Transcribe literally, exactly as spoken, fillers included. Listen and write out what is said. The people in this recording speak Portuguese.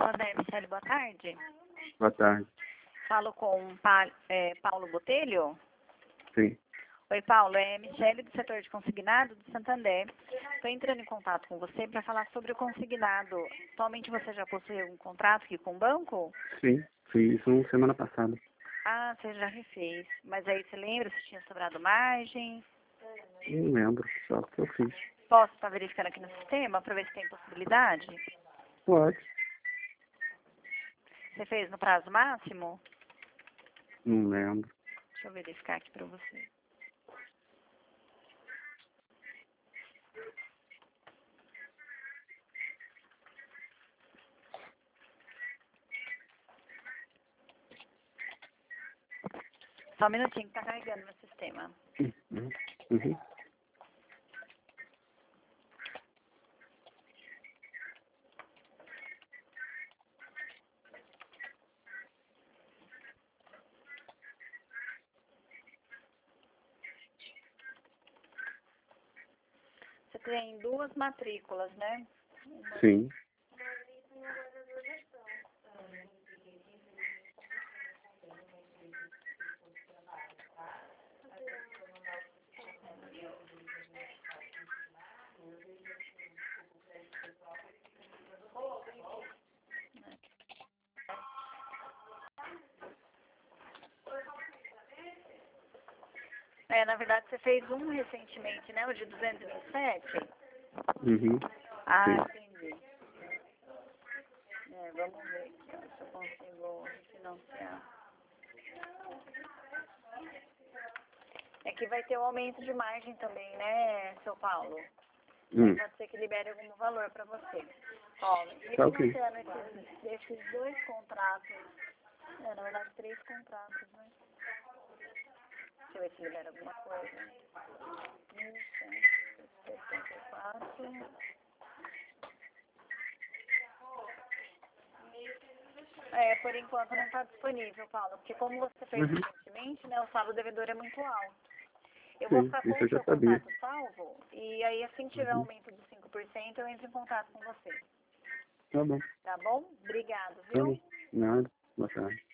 Santander, Michele, boa tarde. Boa tarde. Falo com pa, é, Paulo Botelho. Sim. Oi, Paulo. É Michele do setor de consignado do Santander. Estou entrando em contato com você para falar sobre o consignado. Atualmente você já possui um contrato aqui com o banco? Sim, fiz isso semana passada. Ah, você já refez. Mas aí você lembra se tinha sobrado margem? Não lembro, só que eu fiz. Posso estar verificando aqui no sistema para ver se tem possibilidade? Pode. Você fez no prazo máximo? Não lembro. Deixa eu verificar aqui para você. Só um minutinho que tá carregando no sistema. Uhum. Uhum. Você tem duas matrículas, né? Uma... Sim. É, na verdade você fez um recentemente, né? O de duzentos e vinte e sete? Uhum. Ah, Sim. entendi. É, vamos ver aqui, ó, se eu consigo refinanciar. É que vai ter um aumento de margem também, né, seu Paulo? Hum. Pode ser que libere algum valor para você. Ó, Tá ok. refinanciando esses, esses dois contratos, é, na verdade três contratos, né? Deixa eu ver se libera alguma coisa. mil cento e setenta e quatro. É, por enquanto não está disponível, Paulo, porque como você fez Uhum. recentemente, né, o saldo devedor é muito alto. Eu vou Sim, ficar com isso o eu já seu sabia. contato salvo e aí assim que tiver Uhum. aumento de cinco por cento eu entro em contato com você. Tá bom. Tá bom? Obrigado, Tá viu? bom. Nada. Boa tarde.